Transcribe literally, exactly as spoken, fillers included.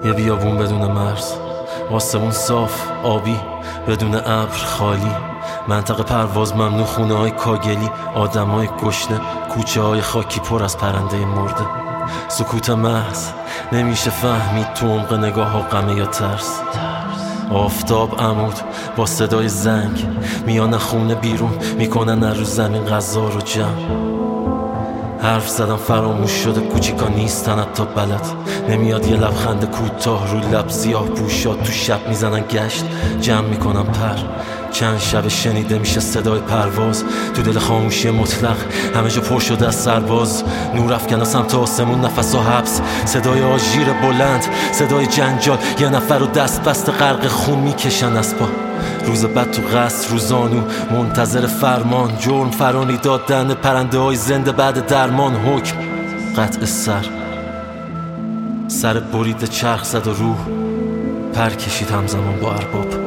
یه بیابون بدون مرز، آسمون صاف آبی بدون ابر خالی، منطقه پرواز ممنوع، خونه های کاگلی، آدم های گشنه، کوچه های خاکی پر از پرنده مرده. سکوت محض نمیشه فهمید تو عمق نگاه ها غمه یا ترس. آفتاب عمود با صدای زنگ میان خونه بیرون میکنن از رو زمین غذا رو جمع. حرف زدم فراموش شده، کوچیکا نیستن حتی بلد. نمیاد یه لبخند کوتاه رو لب، سیاه پوشاد تو شب میزنن گشت، جمع میکنن پر. چند شب شنیده میشه صدای پرواز تو دل خاموشی مطلق، همه جا پر شده از سرباز. نور افکنه سمت آسمون، نفس و حبس، صدای آژیر بلند، صدای جنجال. یه نفر رو دست بسته غرق خون میکشن از پا. روز بعد تو قصر روزانو منتظر فرمان، جرم فرانی دادن پرنده های زنده بعد درمان. حکم قطع سر، سر برید چرخ زد و روح پر کشید همزمان با ارباب.